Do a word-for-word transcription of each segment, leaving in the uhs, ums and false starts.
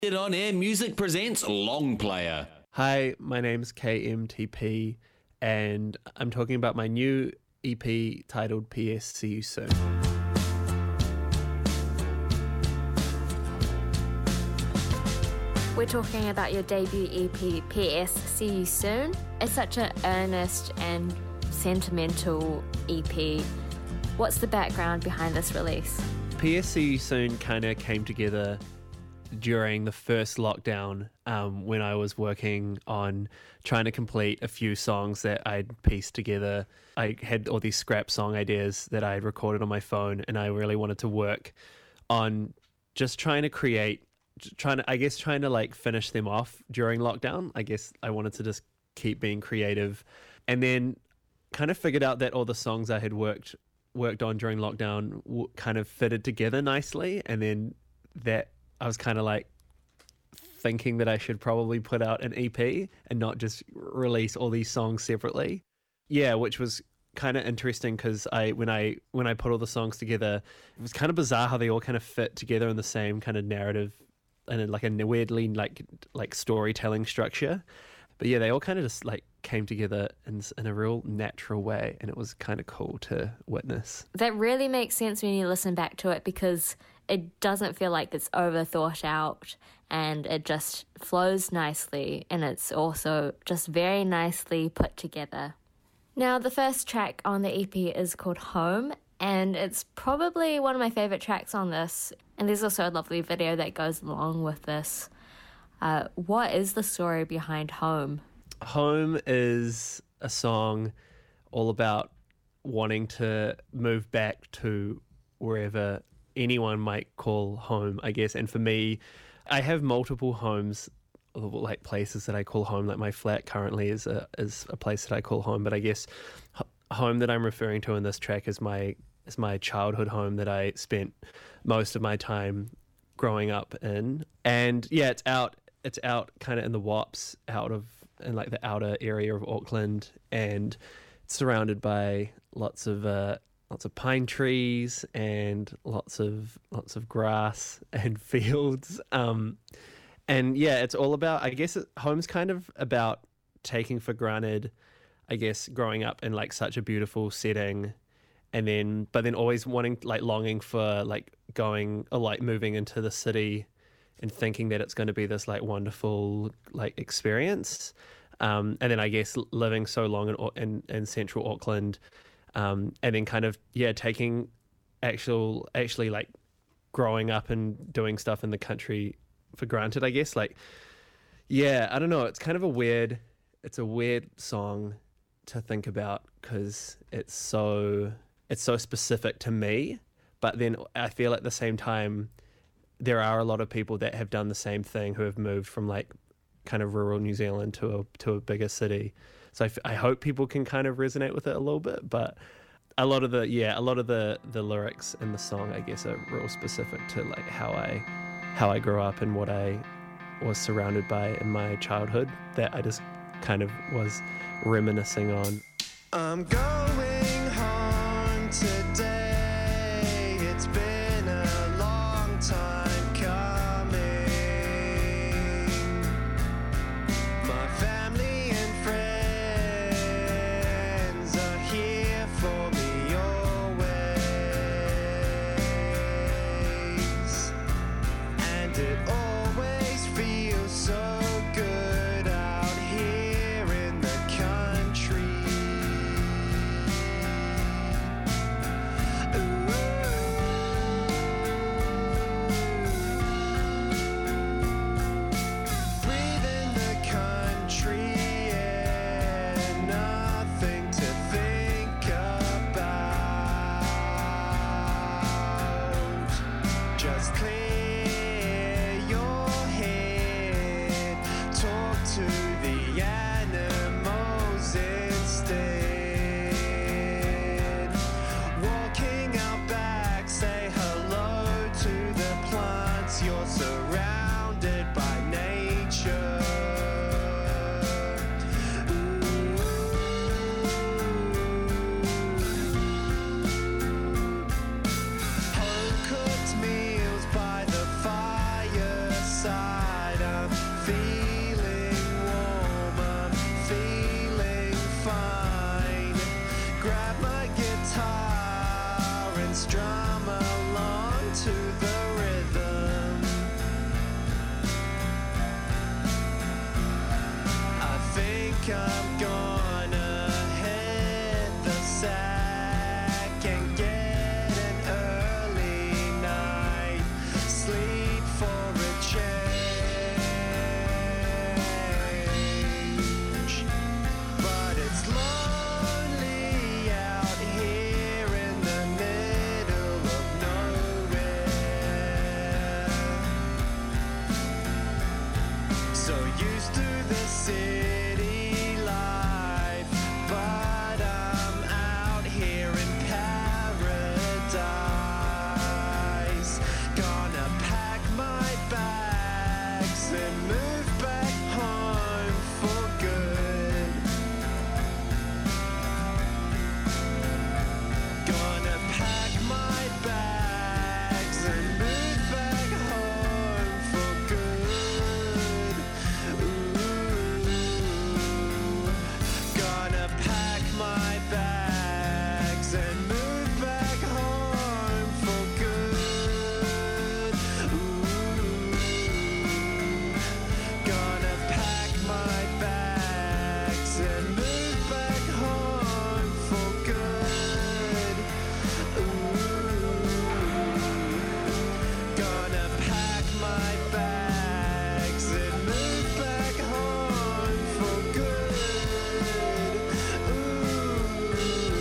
It On Air Music presents Long Player. Hi, my name's K M T P, and I'm talking about my new E P titled P S See You Soon. We're talking about your debut E P, P S See You Soon. It's such an earnest and sentimental E P. What's the background behind this release? P S See You Soon kind of came together during the first lockdown um, when I was working on trying to complete a few songs that I'd pieced together. I had all these scrap song ideas that I had recorded on my phone, and I really wanted to work on just trying to create, trying to, I guess, trying to like finish them off during lockdown. I guess I wanted to just keep being creative, and then kind of figured out that all the songs I had worked worked on during lockdown w- kind of fitted together nicely, and then that I was kind of like thinking that I should probably put out an E P and not just release all these songs separately. Yeah, which was kind of interesting because I when I when I put all the songs together, it was kind of bizarre how they all kind of fit together in the same kind of narrative and in like a weirdly like like storytelling structure. But yeah, they all kind of just like came together in in a real natural way, and it was kind of cool to witness. That really makes sense when you listen back to it, because it doesn't feel like it's over thought out, and it just flows nicely, and it's also just very nicely put together. Now, the first track on the E P is called Home, and it's probably one of my favourite tracks on this, and there's also a lovely video that goes along with this. Uh, what is the story behind Home? Home is a song all about wanting to move back to wherever anyone might call home, I guess. And for me, I have multiple homes, like places that I call home. Like my flat currently is a is a place that I call home, but I guess home that I'm referring to in this track is my is my childhood home that I spent most of my time growing up in. And yeah, it's out it's out kind of in the W A Ps, out of in like the outer area of Auckland, and it's surrounded by lots of uh, lots of pine trees and lots of lots of grass and fields. Um, and yeah, it's all about, I guess, it, home's kind of about taking for granted, I guess, growing up in like such a beautiful setting, and then but then always wanting, like, longing for like going or like moving into the city and thinking that it's going to be this like wonderful like experience. Um, and then I guess living so long in in, in central Auckland, um, and then kind of yeah taking actual actually like growing up and doing stuff in the country for granted, I guess. Like yeah, I don't know. It's kind of a weird it's a weird song to think about because it's so it's so specific to me. But then I feel at the same time, there are a lot of people that have done the same thing who have moved from like kind of rural New Zealand to a to a bigger city. So I, f- I hope people can kind of resonate with it a little bit. But a lot of the yeah a lot of the the lyrics in the song, I guess, are real specific to like how I how I grew up and what I was surrounded by in my childhood that I just kind of was reminiscing on. I'm going home today. It's been a long time coming. My family and friends are here for me always, and it always feels so good out here in the country. feeling warm, I'm feeling fine. Grab my guitar and strum along to the rhythm. I think I'm gonna hit the sack and get an early night sleep for a change. But it's lonely out here in the middle of nowhere. So used to the city life, but I'm out here in paradise. Gonna pack my bags and move back home for good. Gonna pack my bags and move back home for good. Ooh. Gonna pack my bags and move back home for good. Ooh. Gonna pack my bags and move back home for good. Ooh. Gonna pack my bags and move back home for good. Ooh.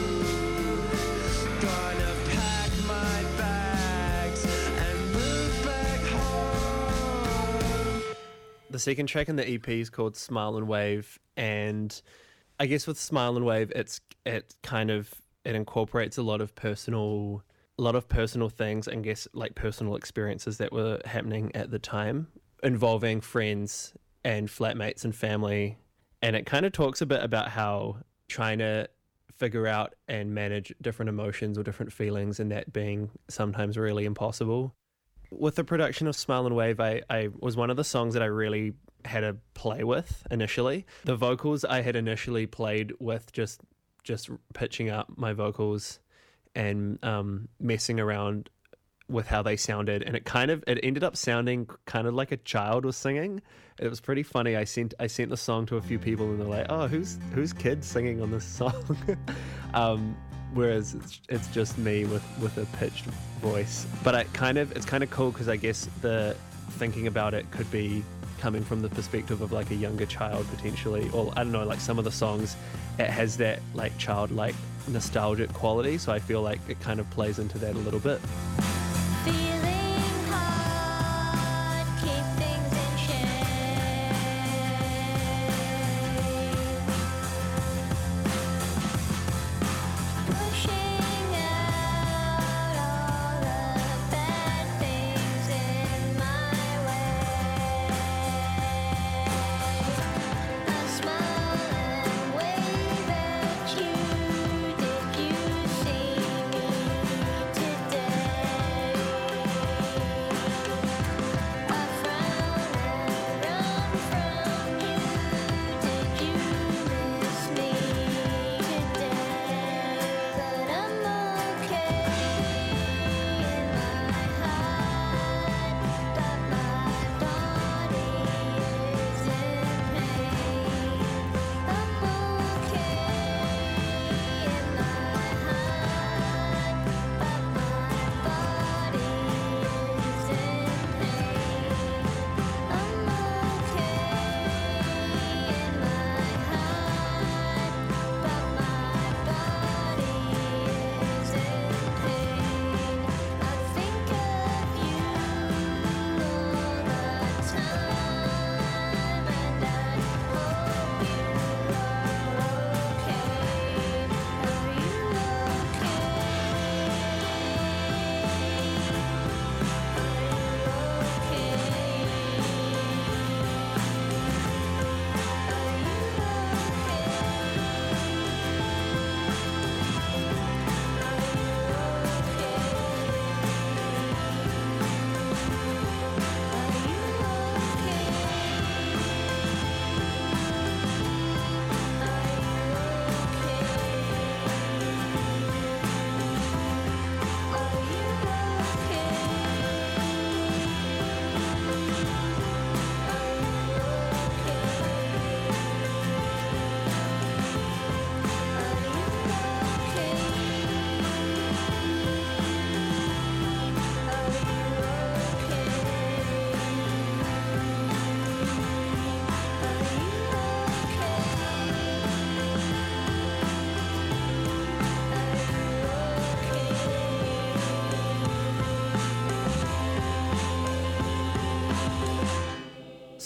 Gonna pack my bags and move back home. The second track in the E P is called Smile and Wave, and I guess with Smile and Wave, it's it kind of it incorporates a lot of personal, a lot of personal things, and guess like personal experiences that were happening at the time, involving friends and flatmates and family, and it kind of talks a bit about how trying to figure out and manage different emotions or different feelings, and that being sometimes really impossible. With the production of Smile and Wave, I, I was one of the songs that I really had to play with initially. The vocals I had initially played with just just pitching up my vocals and um, messing around with how they sounded, and it kind of it ended up sounding kind of like a child was singing. It was pretty funny. I sent I sent the song to a few people, and they're like, "Oh, who's who's kid singing on this song?" um, whereas it's, it's just me with, with a pitched voice. But I kind of it's kind of cool because I guess the thinking about it could be coming from the perspective of like a younger child potentially, or I don't know, like some of the songs it has that like childlike nostalgic quality, so I feel like it kind of plays into that a little bit. Feeling hard, keep things in shape. Pushing out all the bad things in my way. I smile and wave at you. Did you see me today?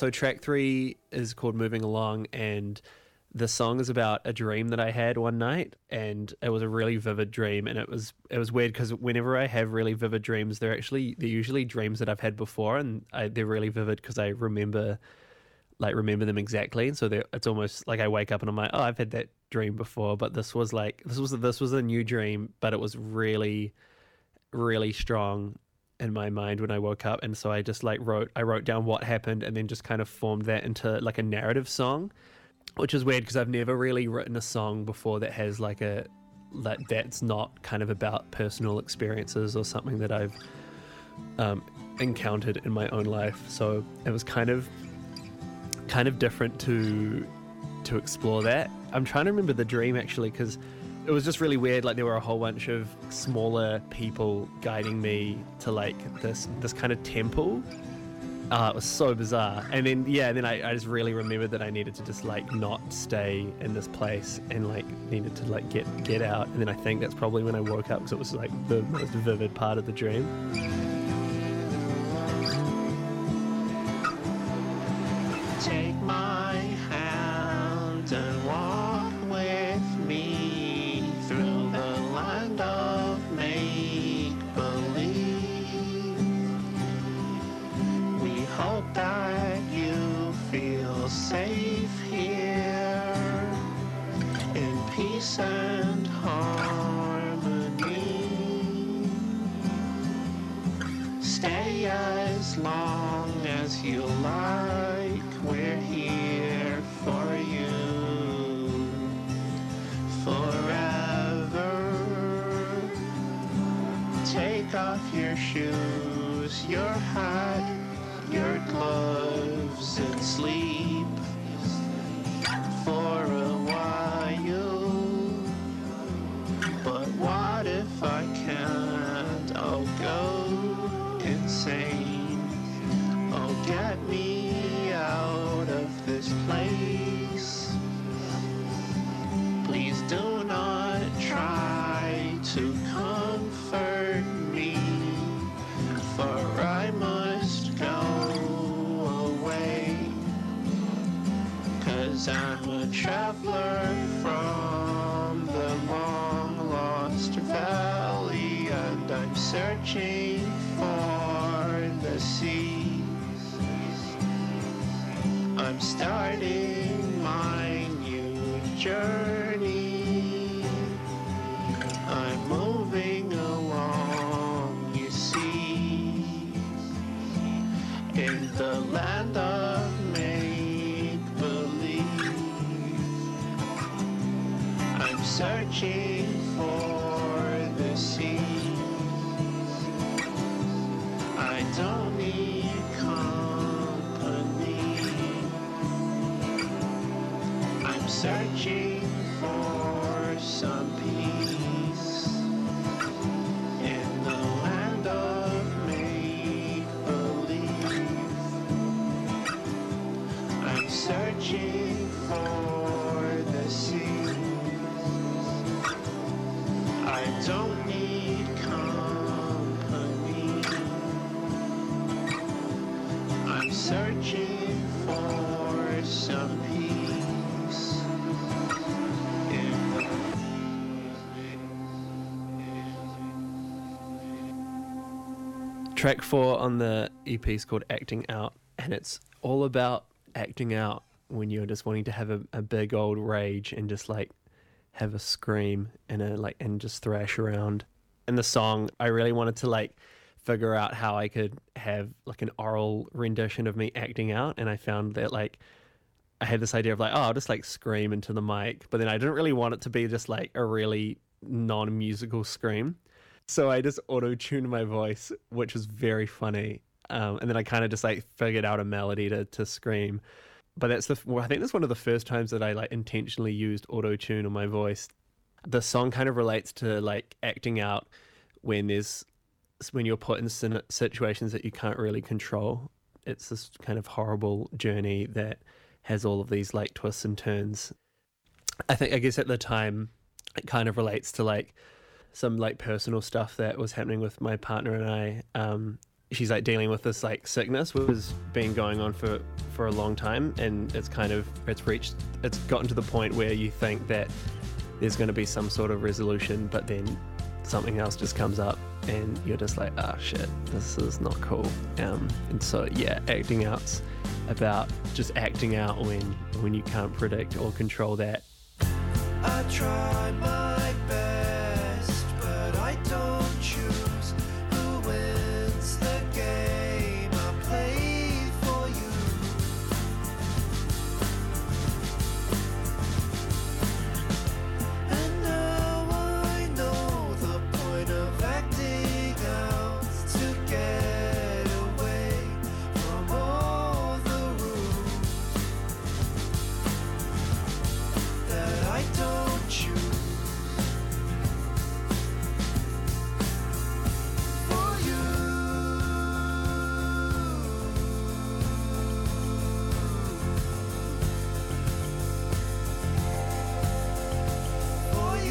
so track three is called Moving Along, and the song is about a dream that I had one night, and it was a really vivid dream. And it was it was weird because whenever I have really vivid dreams, they're actually they're usually dreams that I've had before, and I, they're really vivid because I remember like remember them exactly. And so they're- it's almost like I wake up and I'm like, oh, I've had that dream before, but this was like this was this was a new dream, but it was really really strong in my mind when I woke up. And so I just like wrote I wrote down what happened and then just kind of formed that into like a narrative song. Which is weird because I've never really written a song before that has like a that that's not kind of about personal experiences or something that I've um, encountered in my own life. So it was kind of kind of different to to explore that. I'm trying to remember the dream actually because it was just really weird. Like there were a whole bunch of smaller people guiding me to like this this kind of temple. Uh, it was so bizarre. And then, yeah, then I, I just really remembered that I needed to just, like, not stay in this place and, like, needed to, like, get get out. And then I think that's probably when I woke up because it was, like, the most vivid part of the dream. Take my hand and walk with me through the land of make-believe. We hope that you feel safe here in peace and harmony. Stay as long as you like, we're here for you forever. Take off your shoes, your hat, your gloves, and sleep for a while. But what if I can't? I'll go insane. Oh, get me out of this place. Please do not try to comfort me, for I must go away. 'Cause I'm a traveler from the long lost valley, and I'm searching for the seas. I'm starting my new journey. I'm moving along, you see, in the land of make-believe. I'm searching for the seas. I don't need company. I'm searching for some peace in the land of make-believe. I'm searching for the seas. I don't need company. I'm searching for some peace in the Track four on the E P is called Acting Out, and it's all about acting out when you're just wanting to have a, a big old rage and just like have a scream and a like and just thrash around. In the song, I really wanted to like figure out how I could have like an oral rendition of me acting out, and I found that like I had this idea of like, oh, I'll just like scream into the mic, but then I didn't really want it to be just like a really non-musical scream. So I just auto-tuned my voice, which was very funny. Um, and then I kind of just like figured out a melody to, to scream. But that's the, well, I think that's one of the first times that I like intentionally used auto-tune on my voice. The song kind of relates to like acting out when there's, when you're put in sin- situations that you can't really control. It's this kind of horrible journey that has all of these like twists and turns. I think, I guess at the time, it kind of relates to like some like personal stuff that was happening with my partner and I. Um, she's like dealing with this like sickness, which has been going on for, for a long time, and it's kind of it's reached it's gotten to the point where you think that there's going to be some sort of resolution, but then something else just comes up and you're just like, ah, shit, this is not cool. Um, and so yeah, acting out's about just acting out when when you can't predict or control that. I try my best, but I don't choose who wins the game I play for you. And now I know the point of acting out, to get away from all the rules that I don't choose. For you, for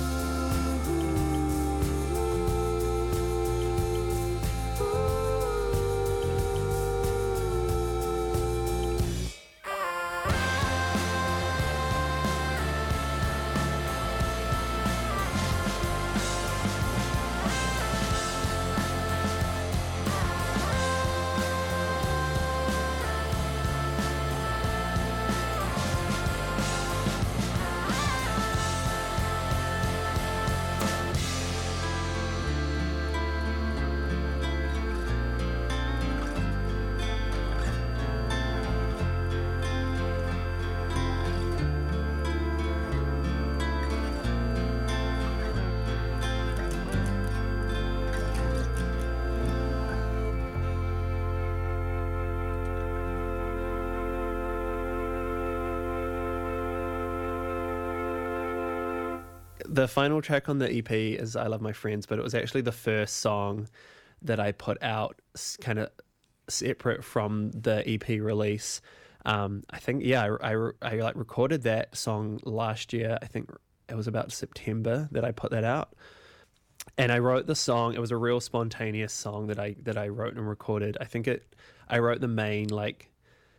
The final track on the E P is I Love My Friends, but it was actually the first song that I put out kind of separate from the E P release. Um, I think, yeah, I, I, I like recorded that song last year. I think it was about September that I put that out. And I wrote the song. It was a real spontaneous song that I that I wrote and recorded. I think it. I wrote the main like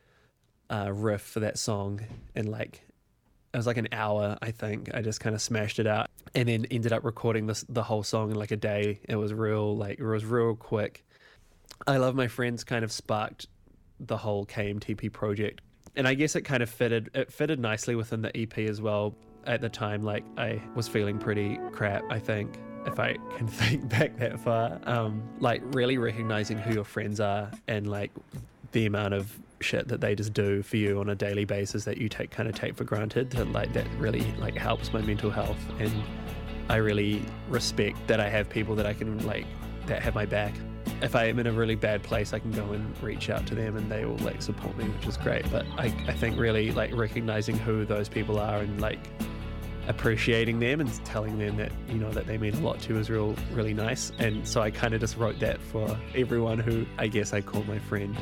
uh, riff for that song in like it was like an hour. I think I just kind of smashed it out, and then ended up recording this the whole song in like a day. It was real like it was real quick. I Love My Friends kind of sparked the whole K M T P project, and I guess it kind of fitted. It fitted nicely within the E P as well. At the time, like I was feeling pretty crap, I think, if I can think back that far. Um, like really recognizing who your friends are and like the amount of shit that they just do for you on a daily basis that you take kind of take for granted, that like that really like helps my mental health. And I really respect that I have people that I can like that have my back. If I am in a really bad place, I can go and reach out to them and they will like support me, which is great. But I, I think really like recognizing who those people are and like appreciating them and telling them that, you know, that they mean a lot to is real, really nice. And so I kind of just wrote that for everyone who I guess I call my friend.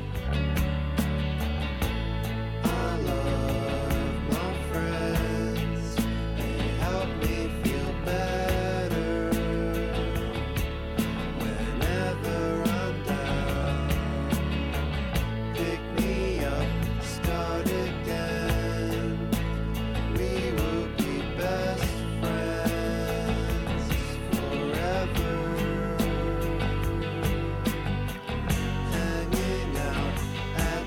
I love my friends. They help me feel better whenever I'm down. Pick me up, start again. We will be best friends forever. Hanging out at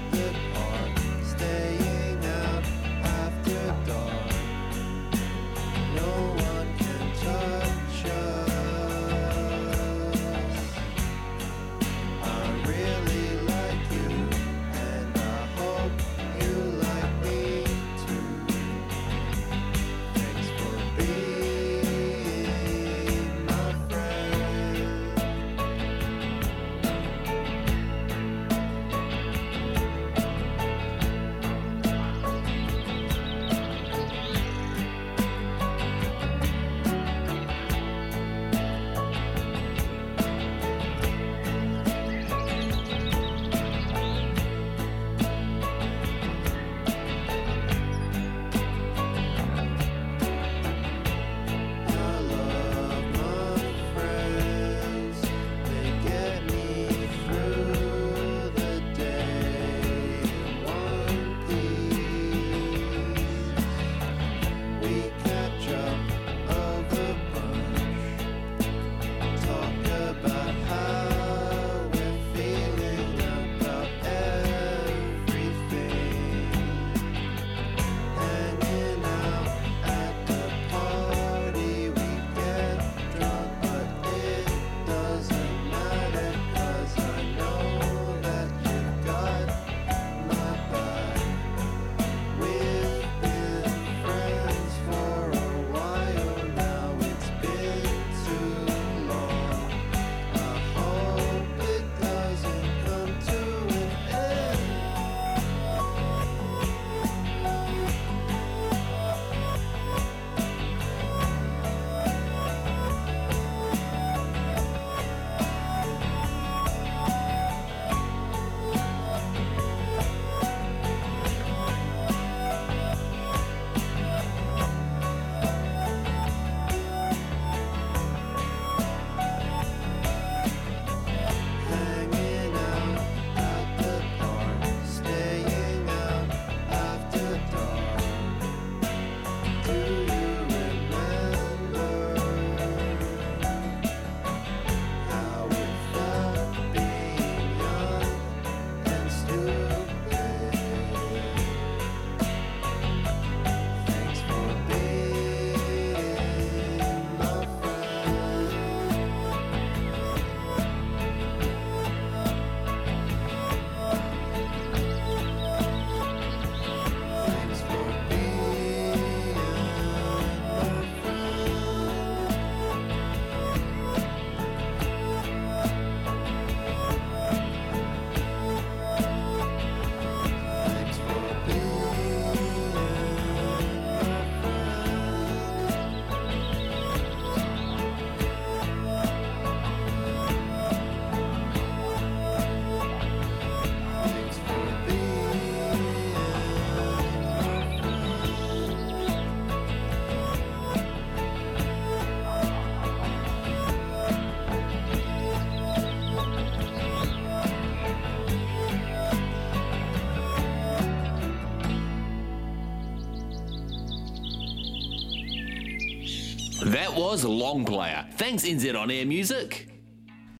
That was Long Player. Thanks N Z On Air Music.